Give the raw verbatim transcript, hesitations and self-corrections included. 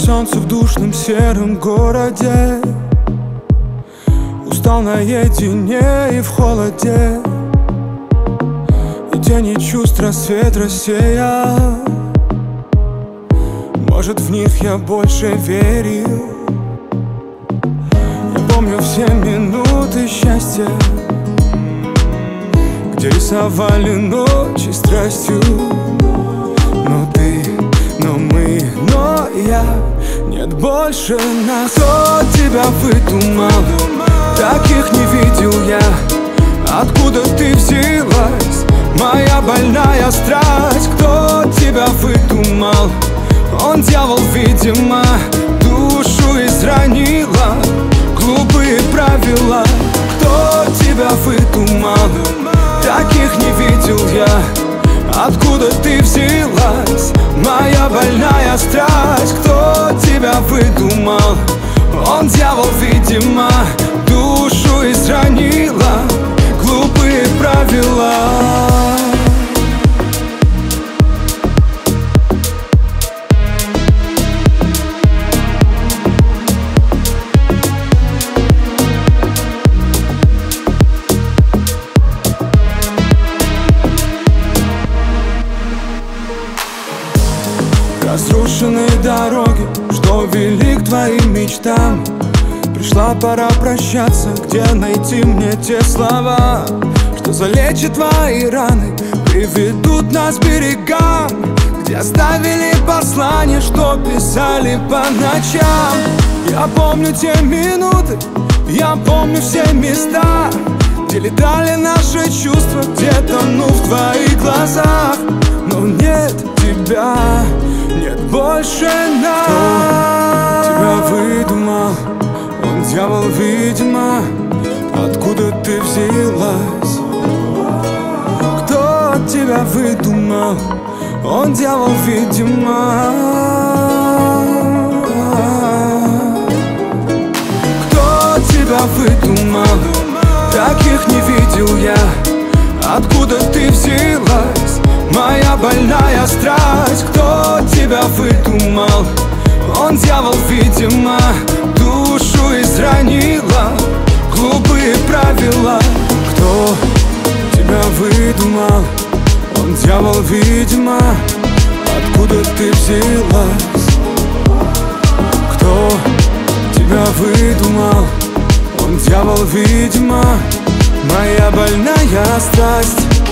солнце в душном сером городе. Устал наедине и в холоде, и тени чувств рассвет рассеял. Может, в них я больше верил. Я помню все минуты счастья, где рисовали ночи страстью. Но ты, но мы, но я, нет больше нас. Кто тебя выдумал? Таких не видел я. Откуда ты взялась, моя больная страсть? Кто тебя выдумал? Он, дьявол, видимо, душу изранила. Глупые правила. Кто тебя выдумал? Таких не видел я. Откуда ты взялась, моя больная страсть? Кто тебя выдумал? Он, дьявол, видимо, душу изранила. Глупые правила. Разрушенные дороги, что вели к твоим мечтам. Пришла пора прощаться, где найти мне те слова, что залечат твои раны, приведут нас к берегам, где оставили послания, что писали по ночам. Я помню те минуты, я помню все места, где летали наши чувства, где тону в твоих глазах. Но нет тебя, нет больше нас. Кто тебя выдумал? Он, дьявол, видимо. Откуда ты взялась? Кто тебя выдумал? Он, дьявол, видимо. Кто тебя выдумал? Таких не видел я. Откуда ты взялась, моя больная страсть? Кто тебя выдумал? Он, дьявол, видимо, душу изранила. Глупые правила. Кто тебя выдумал? Он, дьявол, видимо. Откуда ты взялась? Кто тебя выдумал? Он, дьявол, видимо, моя больная страсть.